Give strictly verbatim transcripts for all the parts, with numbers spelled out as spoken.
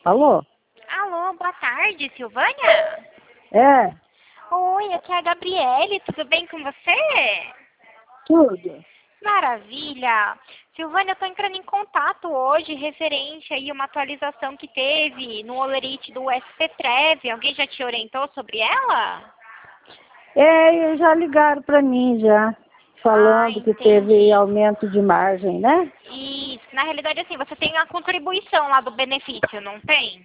Alô? Alô, boa tarde, Silvânia? É, Oi, aqui é a Gabriele, tudo bem com você? tudo. Maravilha! Silvânia, eu tô entrando em contato hoje referente aí a uma atualização que teve no Olerite do S P Prev. Alguém já te orientou sobre ela? É, eles já ligaram para mim já, Ah, falando que teve entendi. aumento de margem, né? Isso, na realidade assim, você tem a contribuição lá do benefício, não tem?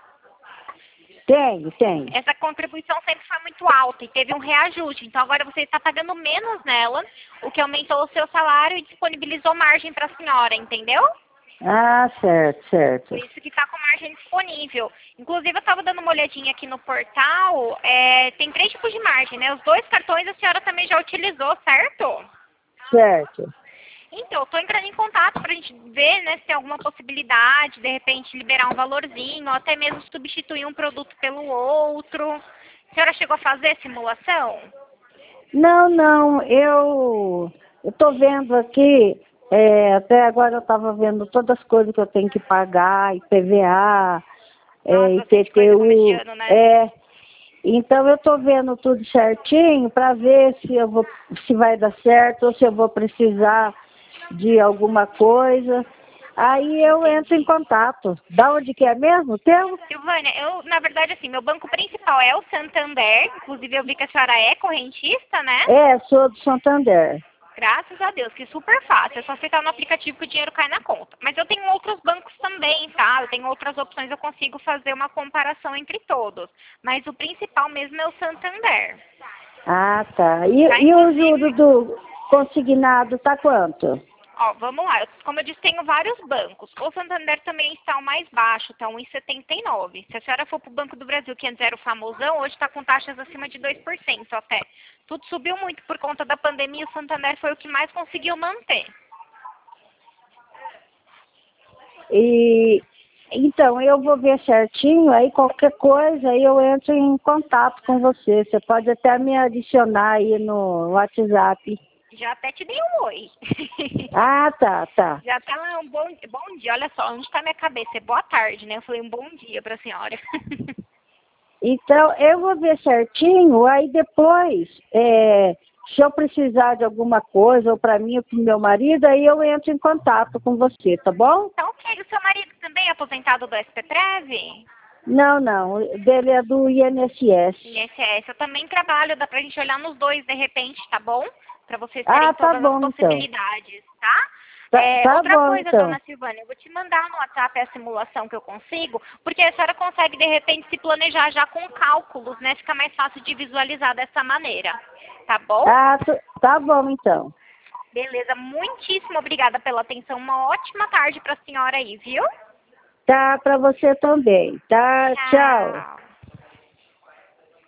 Tem, tem. Essa contribuição sempre foi muito alta e teve um reajuste. Então agora você está pagando menos nela, o que aumentou o seu salário e disponibilizou margem para a senhora, entendeu? Ah, certo, certo. Por isso que está com margem disponível. Inclusive eu estava dando uma olhadinha aqui no portal, é, tem três tipos de margem, né? Os dois cartões a senhora também já utilizou, certo? Certo. Então, estou entrando em contato para a gente ver, né, se tem alguma possibilidade, de repente liberar um valorzinho, ou até mesmo substituir um produto pelo outro. A senhora chegou a fazer simulação? Não, não, eu estou vendo aqui, é, até agora eu estava vendo todas as coisas que eu tenho que pagar, I P V A, é, Nossa, bastante coisa começo de I P T U, ano, né? é, então eu estou vendo tudo certinho para ver se eu vou, se vai dar certo ou se eu vou precisar de alguma coisa. Aí eu entro em Entendi. contato. Da onde que é mesmo? Teu? Silvânia, eu, na verdade, assim, meu banco principal é o Santander, inclusive eu vi que a senhora é correntista, né? É, sou do Santander. Graças a Deus, que super fácil. É só aceitar no aplicativo que o dinheiro cai na conta. Mas eu tenho outros bancos também, tá? Eu tenho outras opções, eu consigo fazer uma comparação entre todos. Mas o principal mesmo é o Santander. Ah, tá. E, Tá, e o juro inclusive, do consignado tá quanto? ó, vamos lá. Eu- Como eu disse, tenho vários bancos. O Santander também está o mais baixo, tá um vírgula setenta e nove. Se a senhora for para o Banco do Brasil, que antes era o famosão, hoje está com taxas acima de dois por cento até. Tudo subiu muito por conta da pandemia, o Santander foi o que mais conseguiu manter. E então eu vou ver certinho, aí qualquer coisa aí eu entro em contato com você. Você pode até me adicionar aí no WhatsApp. Já até te dei um oi. Ah, tá, tá. Já tá lá um bom, bom dia. Olha só, onde está minha cabeça? É boa tarde, né? Eu falei um bom dia para a senhora. Então, eu vou ver certinho, aí depois, é, se eu precisar de alguma coisa, ou para mim ou para o meu marido, aí eu entro em contato com você, tá bom? Então, ok. O seu marido também é aposentado do S P Prev? Não, não, dele é do I N S S. I N S S. Eu também trabalho, dá pra gente olhar nos dois de repente, tá bom? Pra vocês Ah, terem tá todas as bom então. possibilidades, tá? Tá, É, tá outra bom coisa, então. dona Silvânia, eu vou te mandar no WhatsApp a simulação que eu consigo, porque a senhora consegue, de repente, se planejar já com cálculos, né? Fica mais fácil de visualizar dessa maneira, tá bom? Ah, t- tá bom então. Beleza, muitíssimo obrigada pela atenção. Uma ótima tarde pra senhora aí, viu? Tá para você também, tá? Tchau. Tchau.